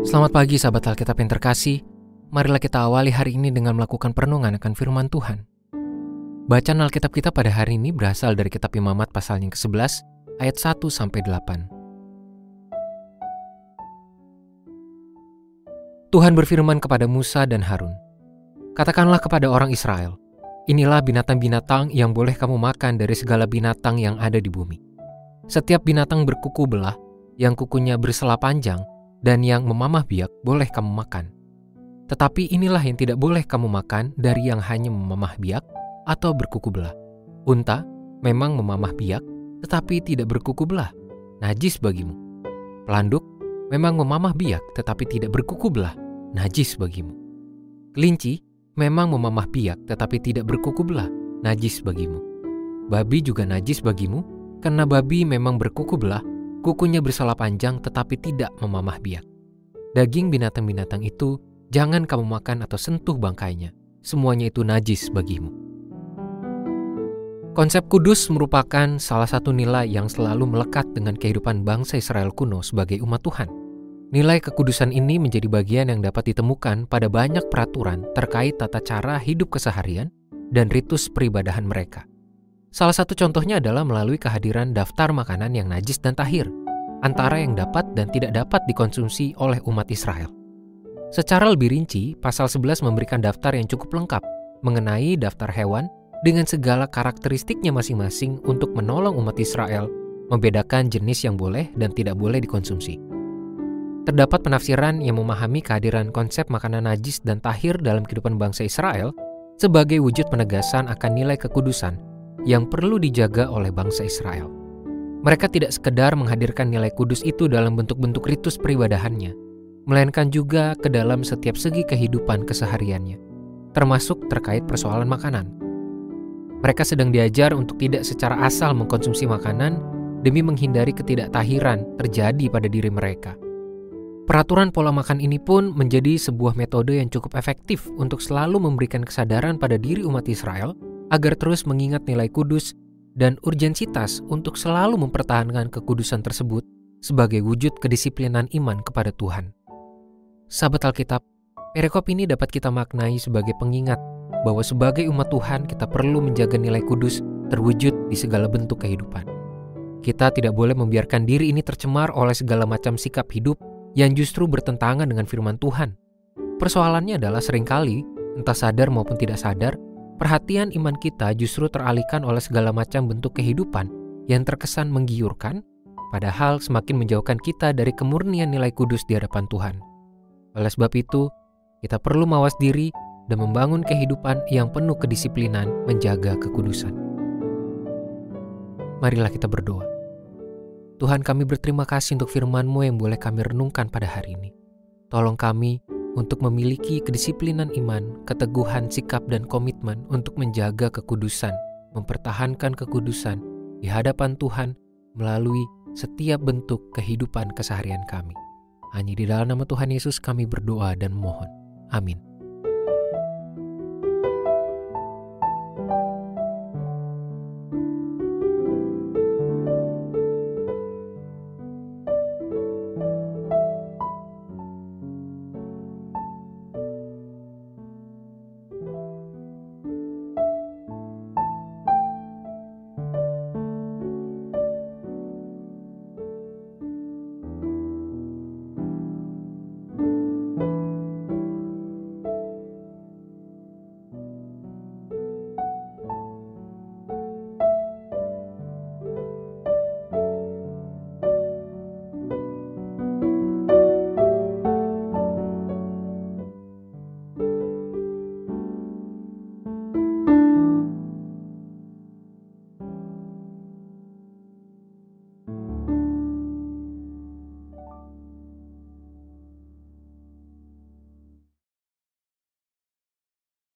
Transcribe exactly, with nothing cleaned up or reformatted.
Selamat pagi sahabat Alkitab yang terkasih. Marilah kita awali hari ini dengan melakukan perenungan akan firman Tuhan. Bacaan Alkitab kita pada hari ini berasal dari kitab Imamat pasal yang kesebelas ayat satu sampai delapan. Tuhan berfirman kepada Musa dan Harun, "Katakanlah kepada orang Israel, inilah binatang-binatang yang boleh kamu makan dari segala binatang yang ada di bumi. Setiap binatang berkuku belah, yang kukunya bersela panjang, dan yang memamah biak boleh kamu makan. Tetapi inilah yang tidak boleh kamu makan dari yang hanya memamah biak atau berkuku belah. Unta memang memamah biak, tetapi tidak berkuku belah, najis bagimu. Pelanduk memang memamah biak, tetapi tidak berkuku belah, najis bagimu. Kelinci memang memamah biak, tetapi tidak berkuku belah, najis bagimu. Babi juga najis bagimu, karena babi memang berkuku belah, kukunya bersela panjang tetapi tidak memamah biak. Daging binatang-binatang itu jangan kamu makan atau sentuh bangkainya. Semuanya itu najis bagimu." Konsep kudus merupakan salah satu nilai yang selalu melekat dengan kehidupan bangsa Israel kuno sebagai umat Tuhan. Nilai kekudusan ini menjadi bagian yang dapat ditemukan pada banyak peraturan terkait tata cara hidup keseharian dan ritus peribadahan mereka. Salah satu contohnya adalah melalui kehadiran daftar makanan yang najis dan tahir, antara yang dapat dan tidak dapat dikonsumsi oleh umat Israel. Secara lebih rinci, pasal sebelas memberikan daftar yang cukup lengkap mengenai daftar hewan dengan segala karakteristiknya masing-masing untuk menolong umat Israel membedakan jenis yang boleh dan tidak boleh dikonsumsi. Terdapat penafsiran yang memahami kehadiran konsep makanan najis dan tahir dalam kehidupan bangsa Israel sebagai wujud penegasan akan nilai kekudusan yang perlu dijaga oleh bangsa Israel. Mereka tidak sekedar menghadirkan nilai kudus itu dalam bentuk-bentuk ritus peribadahannya, melainkan juga ke dalam setiap segi kehidupan kesehariannya, termasuk terkait persoalan makanan. Mereka sedang diajar untuk tidak secara asal mengkonsumsi makanan demi menghindari ketidaktahiran terjadi pada diri mereka. Peraturan pola makan ini pun menjadi sebuah metode yang cukup efektif untuk selalu memberikan kesadaran pada diri umat Israel agar terus mengingat nilai kudus dan urgensitas untuk selalu mempertahankan kekudusan tersebut sebagai wujud kedisiplinan iman kepada Tuhan. Sahabat Alkitab, perikop ini dapat kita maknai sebagai pengingat bahwa sebagai umat Tuhan kita perlu menjaga nilai kudus terwujud di segala bentuk kehidupan. Kita tidak boleh membiarkan diri ini tercemar oleh segala macam sikap hidup yang justru bertentangan dengan firman Tuhan. Persoalannya adalah seringkali, entah sadar maupun tidak sadar, perhatian iman kita justru teralihkan oleh segala macam bentuk kehidupan yang terkesan menggiurkan, padahal semakin menjauhkan kita dari kemurnian nilai kudus di hadapan Tuhan. Oleh sebab itu, kita perlu mawas diri dan membangun kehidupan yang penuh kedisiplinan menjaga kekudusan. Marilah kita berdoa. Tuhan, kami berterima kasih untuk firman-Mu yang boleh kami renungkan pada hari ini. Tolong kami untuk memiliki kedisiplinan iman, keteguhan sikap dan komitmen untuk menjaga kekudusan, mempertahankan kekudusan di hadapan Tuhan melalui setiap bentuk kehidupan keseharian kami. Hanya di dalam nama Tuhan Yesus kami berdoa dan memohon. Amin.